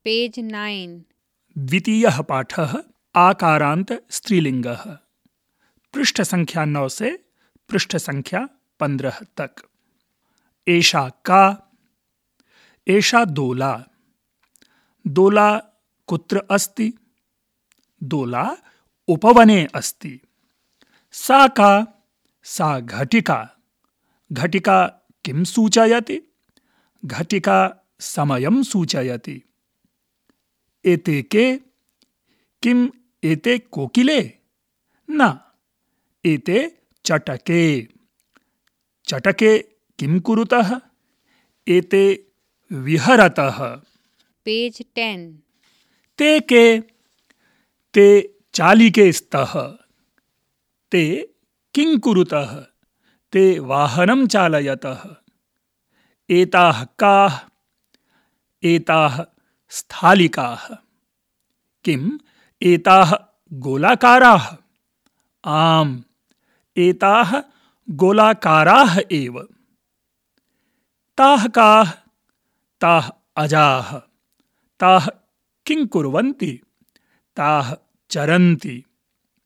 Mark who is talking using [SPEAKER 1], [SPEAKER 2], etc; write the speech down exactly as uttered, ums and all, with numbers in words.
[SPEAKER 1] Page nine.
[SPEAKER 2] द्वितीयः पाठः आकारान्त स्त्रीलिंगः। पृष्ठ संख्या नौ से पृष्ठ संख्या पंद्रह तक। एषा का, एषा दोला, दोला कुत्र अस्ति? दोला उपवने अस्ति। सा का, सा घटिका, घटिका किं सूचयति? घटिका समयं सूचयति। एते के, किम् एते कोकिले? न, एते चटके, चटके किं कुरुतः? एते विहरतः।
[SPEAKER 1] Page ten.
[SPEAKER 2] ते के, ते चालिके स्तः, ते किं कुरुतः? ते वाहनं चालयतः। एताः काः, एताः स्थालिकाः, किम् एताः गोलाकाराः? आम्, एताः गोलाकाराः एव। ताः काः, ताः अजाः, ताः किं कुर्वन्ति? ताः चरन्ति।